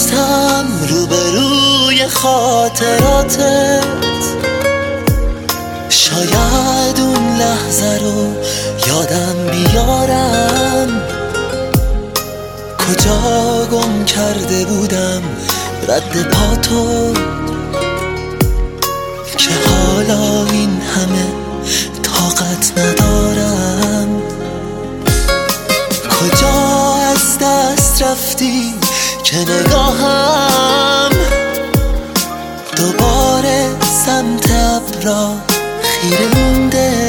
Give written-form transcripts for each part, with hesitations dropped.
نشستم روبروی خاطراتت، شاید اون لحظه رو یادم بیارم، کجا گم کرده بودم رد پاتو که حالا این همه طاقت ندارم. کجا از دست رفتی که نگاهم دوباره سمت ابرا خیره مونده.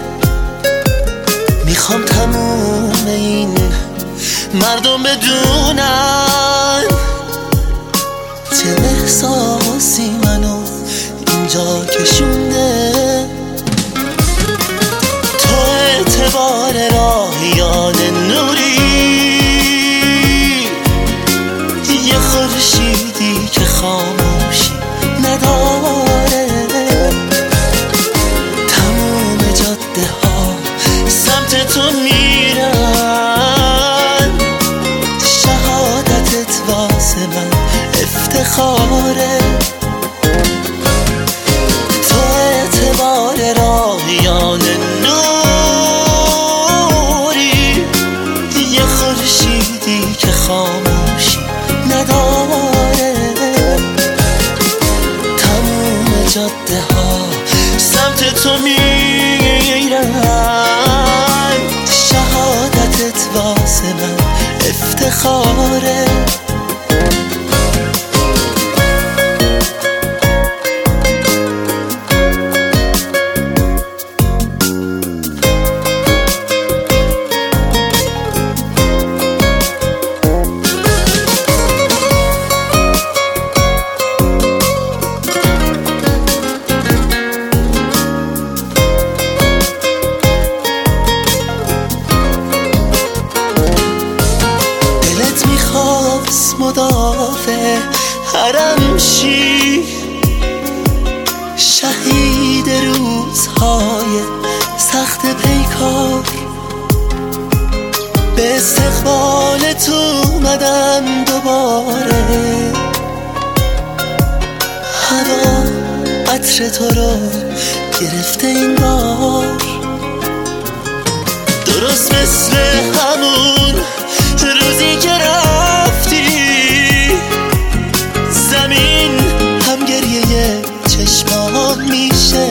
میخوام تموم این مردم بدونن چه احساسی منو اینجا کشونده. تو اعتبار راهیان نوری، یه خورشیدی که خاموشی نداره. تموم جاده ها سمت تو میرن، شهادتت واسه من افتخاره. تو اعتبار راهیان نوری، یه خورشیدی که خاموشی نداره. تموم جاده ها سمت تو میرن، شهادتت واسه من افتخاره. مدافع حرم شی، شهید روزهای سخت پیکار. به استقبالت اومدم دوباره، هوا عطر تو رو گرفته این بار. درست مثل همون روزی که زمین هم گریه چشمام میشه.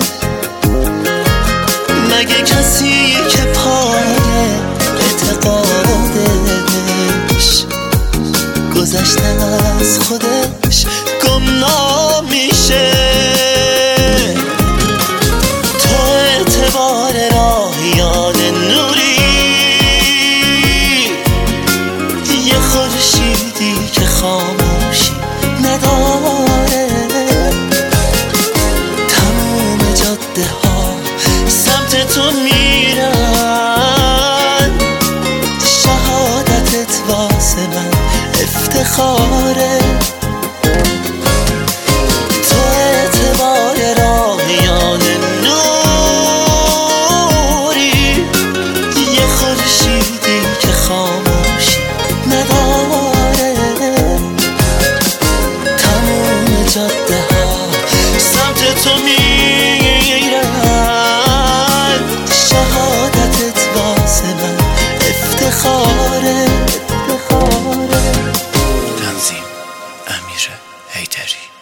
مگه کسی که پای اعتقادش گذشته از خودش گمنام میشه. تو اعتبار راهیان نوری، یه خورشیدی که خاموشی نداره. تموم جاده ها سمت تو میرن، شهادتت واسه من افتخاره. تو اعتبار راهیان نوری، یه خورشیدی که خاموشی نداره. جاده ها سمت تو میرن، شهادتت واسه من افتخاره. تنظیم امیر حیدری.